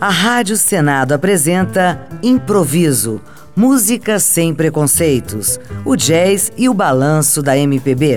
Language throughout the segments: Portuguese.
A Rádio Senado apresenta Improviso, música sem preconceitos, o jazz e o balanço da MPB.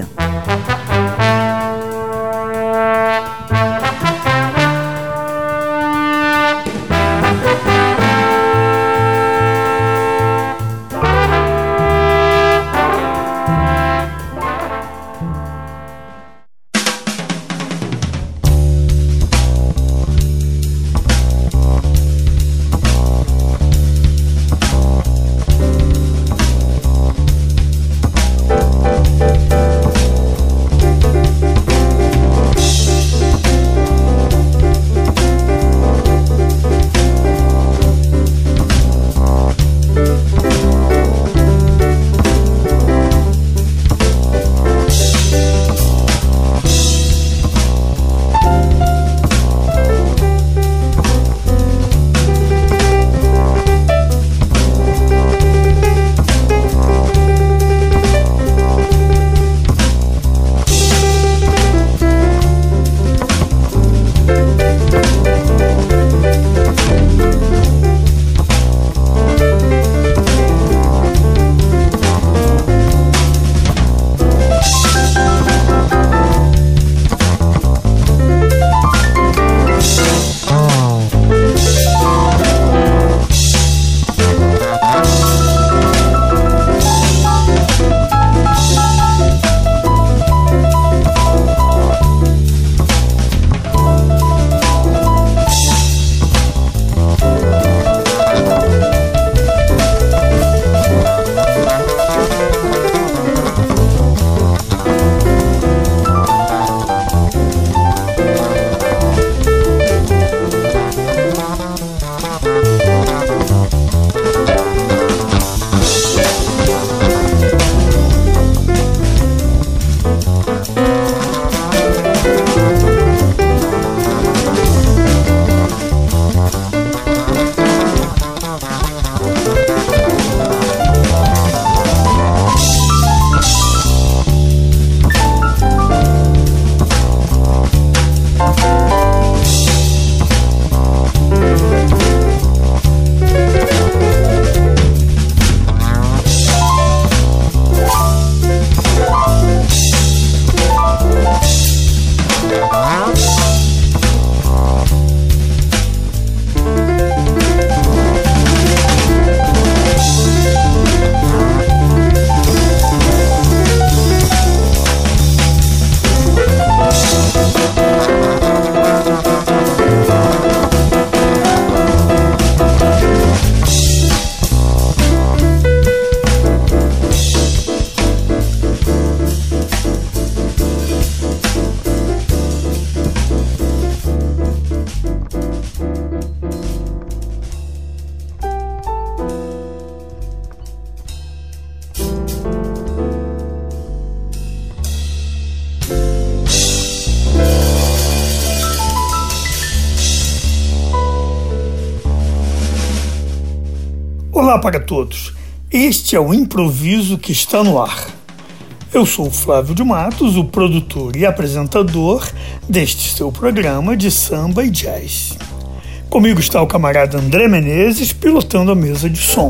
Olá para todos, este é o Improviso que está no ar. Eu sou o Flávio de Matos, o produtor e apresentador deste seu programa de samba e jazz. Comigo está o camarada André Menezes, pilotando a mesa de som.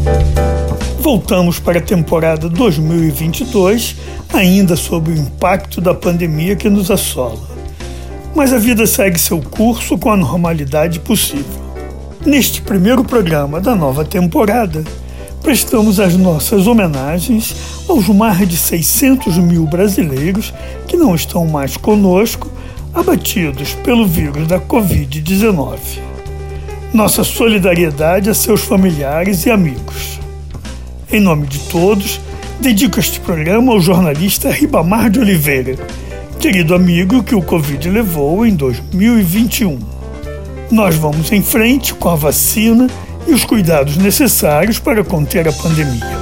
Voltamos para a temporada 2022, ainda sob o impacto da pandemia que nos assola. Mas a vida segue seu curso com a normalidade possível. Neste primeiro programa da nova temporada, prestamos as nossas homenagens aos mais de 600 mil brasileiros que não estão mais conosco, abatidos pelo vírus da Covid-19. Nossa solidariedade a seus familiares e amigos. Em nome de todos, dedico este programa ao jornalista Ribamar de Oliveira, querido amigo que o Covid levou em 2021. Nós vamos em frente com a vacina e os cuidados necessários para conter a pandemia.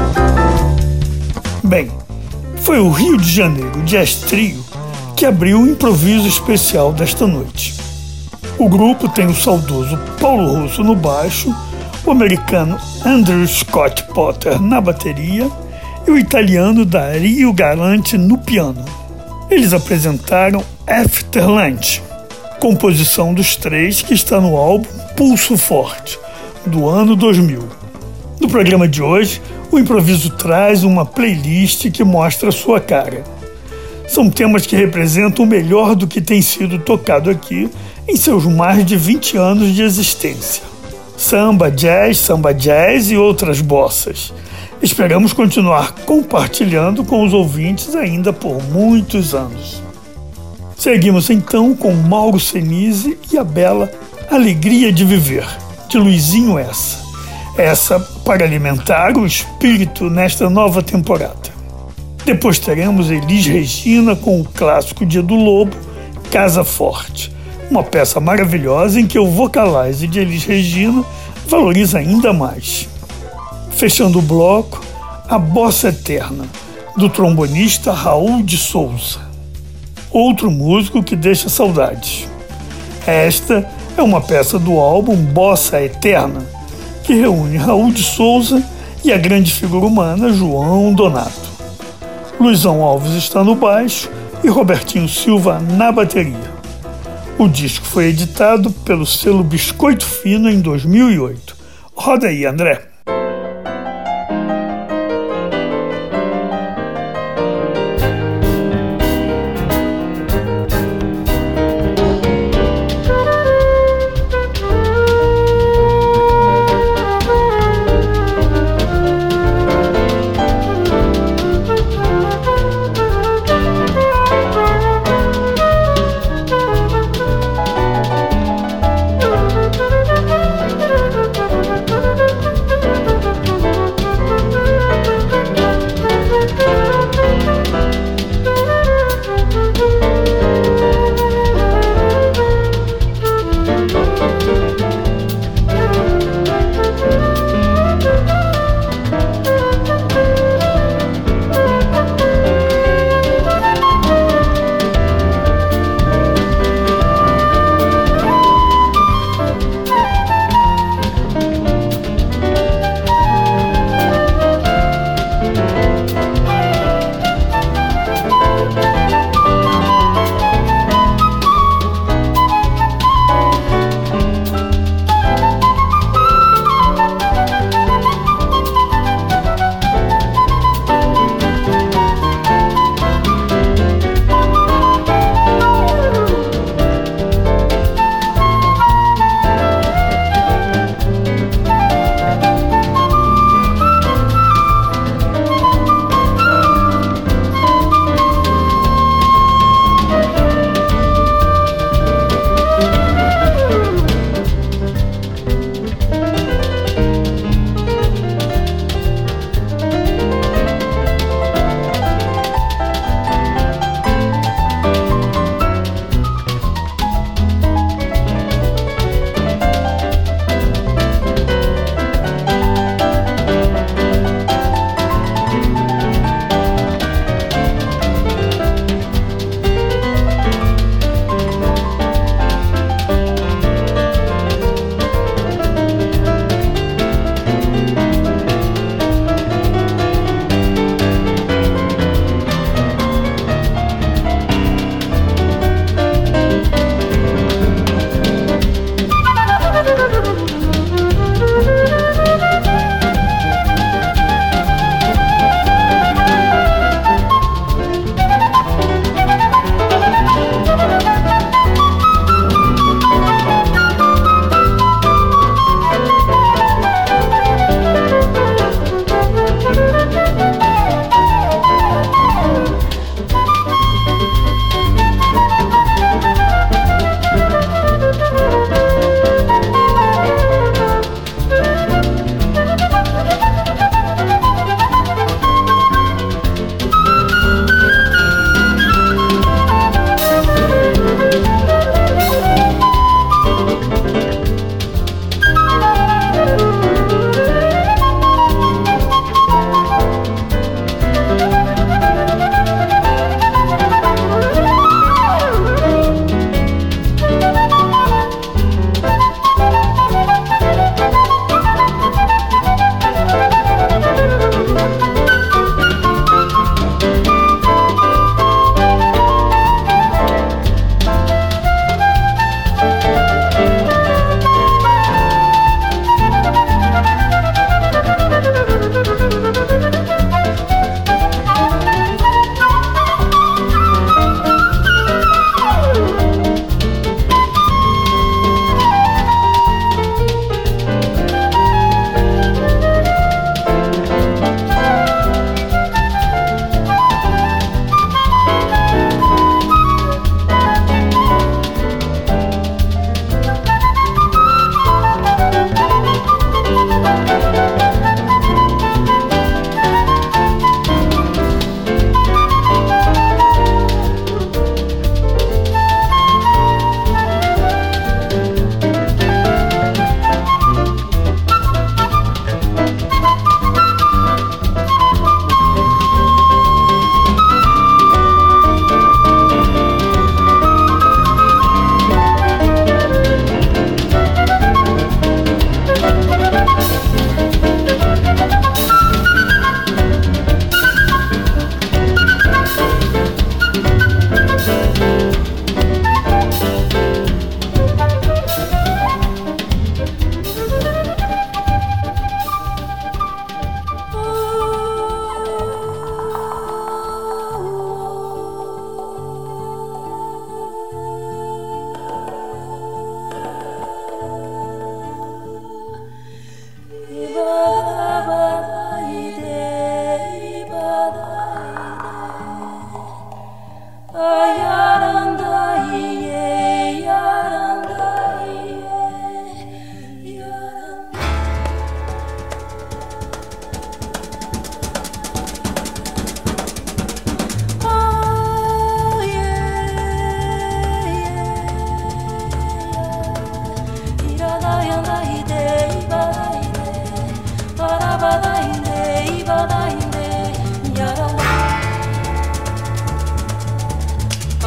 Bem, foi o Rio de Janeiro Jazz Trio que abriu o improviso especial desta noite. O grupo tem o saudoso Paulo Russo no baixo, o americano Andrew Scott Potter na bateria e o italiano Dario Galante no piano. Eles apresentaram After Lunch, composição dos três que está no álbum Pulso Forte, do ano 2000. No programa de hoje, o Improviso traz uma playlist que mostra a sua cara. São temas que representam o melhor do que tem sido tocado aqui em seus mais de 20 anos de existência. Samba jazz e outras bossas. Esperamos continuar compartilhando com os ouvintes ainda por muitos anos. Seguimos então com Mauro Senise e a bela Alegria de Viver, de Luizinho Essa. Essa para alimentar o espírito nesta nova temporada. Depois teremos Elis Regina com o clássico Dia do Lobo, Casa Forte, uma peça maravilhosa em que o vocalize de Elis Regina valoriza ainda mais. Fechando o bloco, A Bossa Eterna, do trombonista Raul de Souza. Outro músico que deixa saudades. Esta é uma peça do álbum Bossa Eterna, que reúne Raul de Souza e a grande figura humana João Donato. Luizão Alves está no baixo e Robertinho Silva na bateria. O disco foi editado pelo selo Biscoito Fino em 2008. Roda aí, André.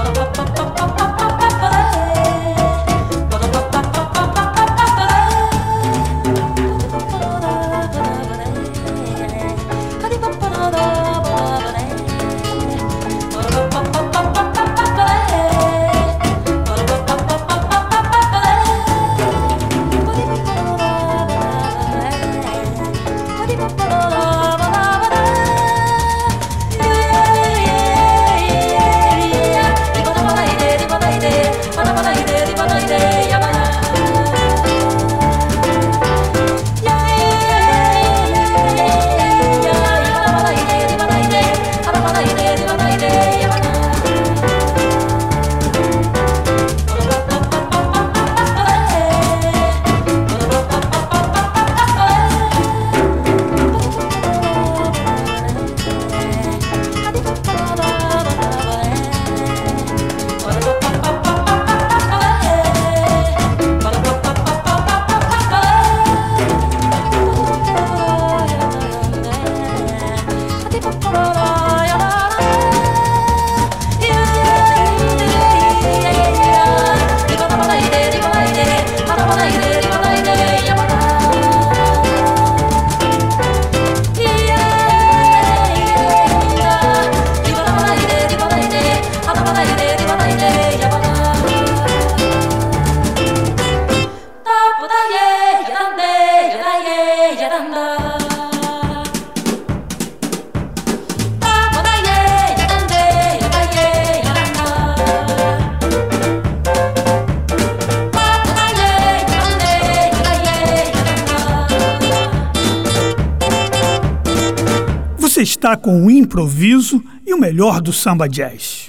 Você está com o improviso e o melhor do samba jazz.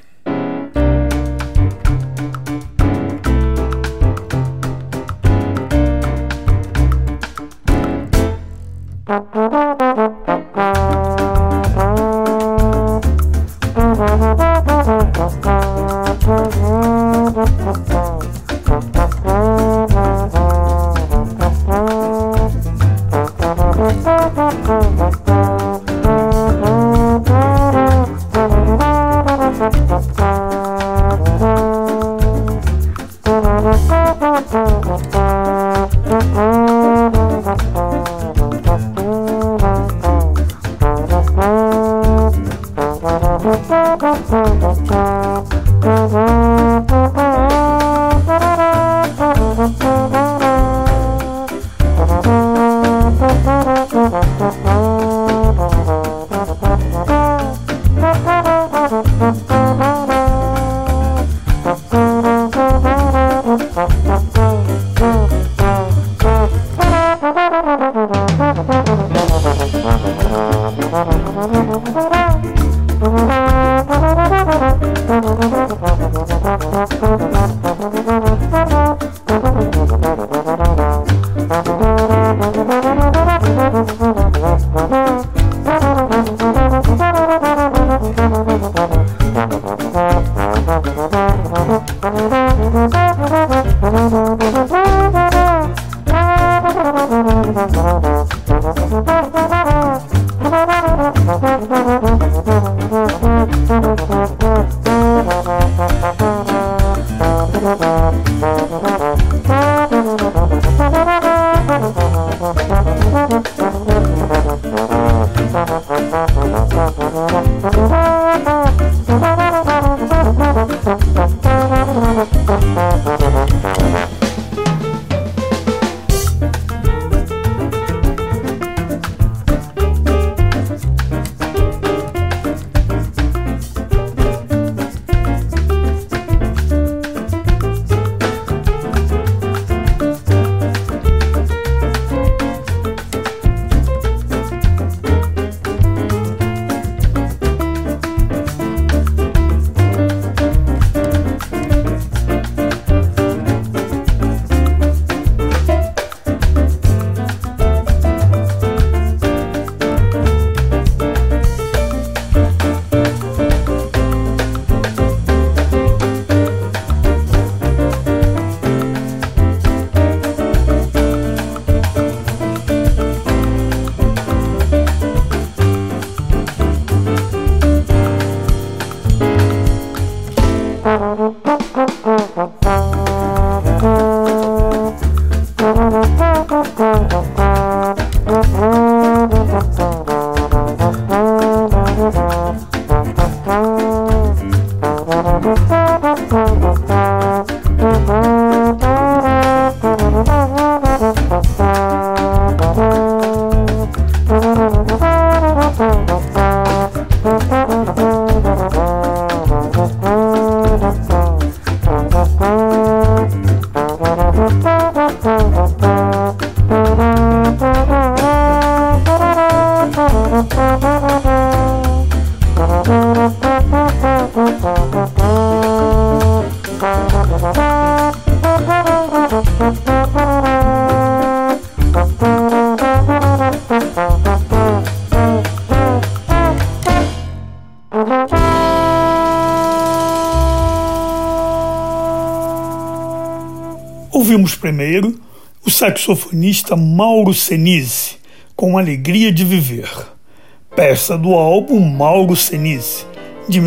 Ouvimos primeiro o saxofonista Mauro Senise, com Alegria de Viver, peça do álbum Mauro Senise, de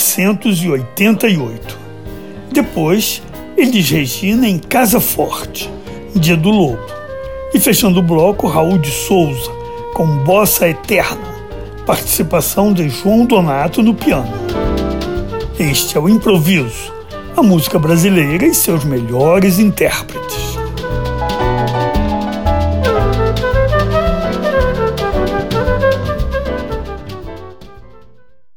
1988. Depois, Elis Regina em Casa Forte, Dia do Lobo. E fechando o bloco, Raul de Souza, com Bossa Eterna, participação de João Donato no piano. Este é o Improviso, a música brasileira e seus melhores intérpretes.